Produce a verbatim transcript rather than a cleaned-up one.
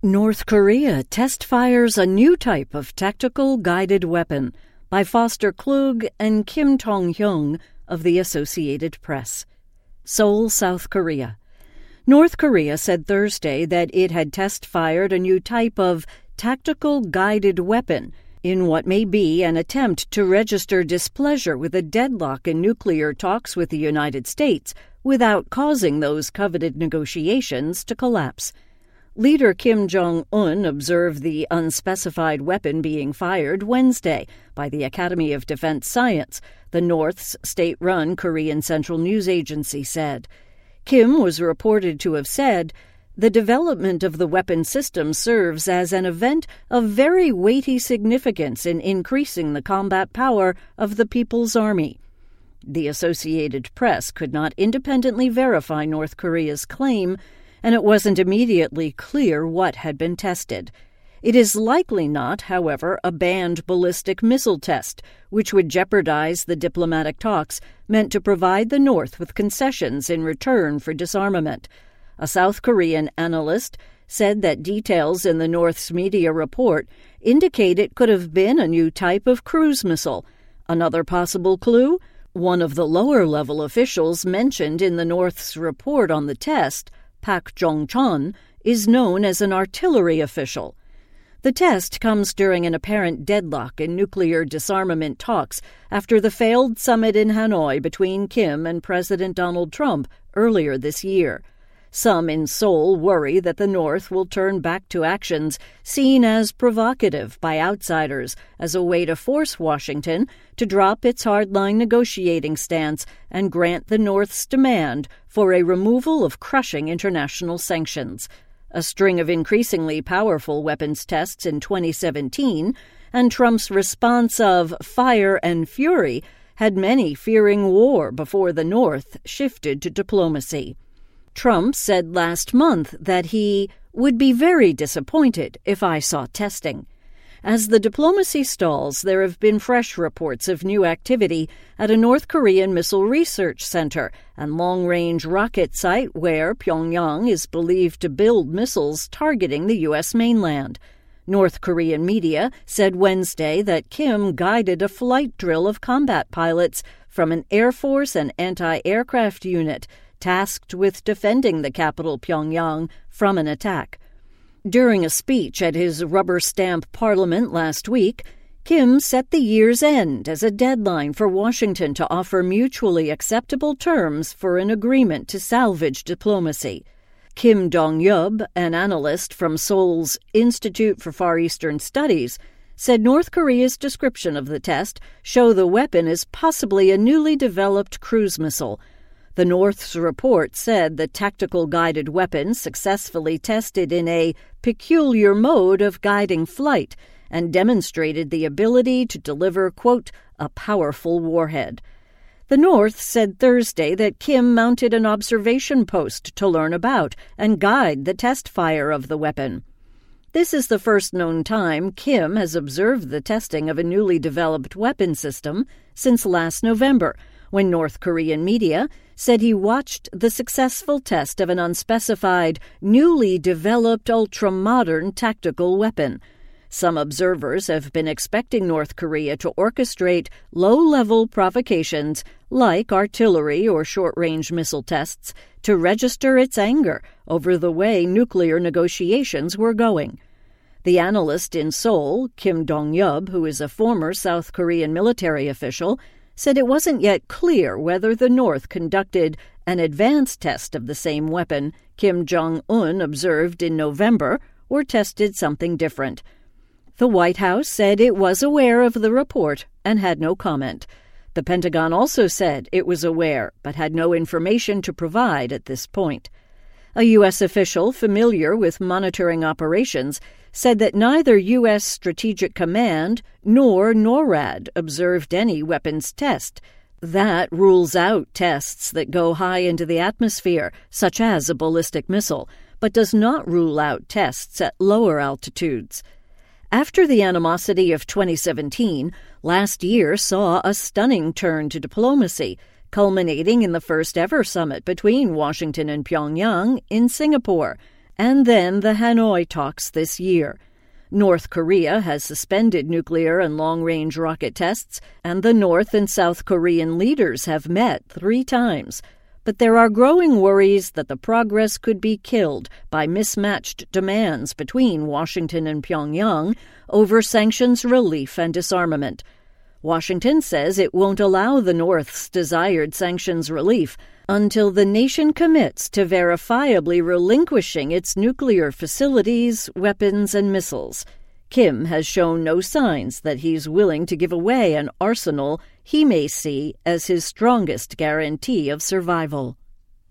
North Korea test fires a new type of tactical guided weapon by Foster Klug and Kim Tong-hyung of the Associated Press. Seoul, South Korea. North Korea said Thursday that it had test-fired a new type of tactical guided weapon in what may be an attempt to register displeasure with a deadlock in nuclear talks with the United States without causing those coveted negotiations to collapse. Leader Kim Jong-un observed the unspecified weapon being fired Wednesday by the Academy of Defense Science, the North's state-run Korean Central News Agency said. Kim was reported to have said, "The development of the weapon system serves as an event of very weighty significance in increasing the combat power of the People's Army." The Associated Press could not independently verify North Korea's claim, and it wasn't immediately clear what had been tested. It is likely not, however, a banned ballistic missile test, which would jeopardize the diplomatic talks meant to provide the North with concessions in return for disarmament. A South Korean analyst said that details in the North's media report indicate it could have been a new type of cruise missile. Another possible clue? One of the lower-level officials mentioned in the North's report on the test, Pak Jong-chon, is known as an artillery official. The test comes during an apparent deadlock in nuclear disarmament talks after the failed summit in Hanoi between Kim and President Donald Trump earlier this year. Some in Seoul worry that the North will turn back to actions seen as provocative by outsiders as a way to force Washington to drop its hardline negotiating stance and grant the North's demand for a removal of crushing international sanctions. A string of increasingly powerful weapons tests in twenty seventeen and Trump's response of fire and fury had many fearing war before the North shifted to diplomacy. Trump said last month that he would be very disappointed if I saw testing. As the diplomacy stalls, there have been fresh reports of new activity at a North Korean missile research center and long-range rocket site where Pyongyang is believed to build missiles targeting the U S mainland. North Korean media said Wednesday that Kim guided a flight drill of combat pilots from an Air Force and anti-aircraft unit tasked with defending the capital Pyongyang from an attack. During a speech at his rubber-stamp parliament last week, Kim set the year's end as a deadline for Washington to offer mutually acceptable terms for an agreement to salvage diplomacy. Kim Dong-yeob, an analyst from Seoul's Institute for Far Eastern Studies, said North Korea's description of the test show the weapon is possibly a newly developed cruise missile. The North's report said the tactical guided weapon successfully tested in a peculiar mode of guiding flight and demonstrated the ability to deliver, quote, a powerful warhead. The North said Thursday that Kim mounted an observation post to learn about and guide the test fire of the weapon. This is the first known time Kim has observed the testing of a newly developed weapon system since last November, when North Korean media said he watched the successful test of an unspecified, newly developed ultra-modern tactical weapon. Some observers have been expecting North Korea to orchestrate low-level provocations like artillery or short-range missile tests to register its anger over the way nuclear negotiations were going. The analyst in Seoul, Kim Dong-yeob, who is a former South Korean military official, said it wasn't yet clear whether the North conducted an advanced test of the same weapon Kim Jong-un observed in November or tested something different. The White House said it was aware of the report and had no comment. The Pentagon also said it was aware but had no information to provide at this point. A U S official familiar with monitoring operations said that neither U S Strategic Command nor NORAD observed any weapons test. That rules out tests that go high into the atmosphere, such as a ballistic missile, but does not rule out tests at lower altitudes. After the animosity of twenty seventeen, last year saw a stunning turn to diplomacy, culminating in the first-ever summit between Washington and Pyongyang in Singapore, and then the Hanoi talks this year. North Korea has suspended nuclear and long-range rocket tests, and the North and South Korean leaders have met three times. But there are growing worries that the progress could be killed by mismatched demands between Washington and Pyongyang over sanctions relief and disarmament. Washington says it won't allow the North's desired sanctions relief until the nation commits to verifiably relinquishing its nuclear facilities, weapons, and missiles. Kim has shown no signs that he's willing to give away an arsenal he may see as his strongest guarantee of survival.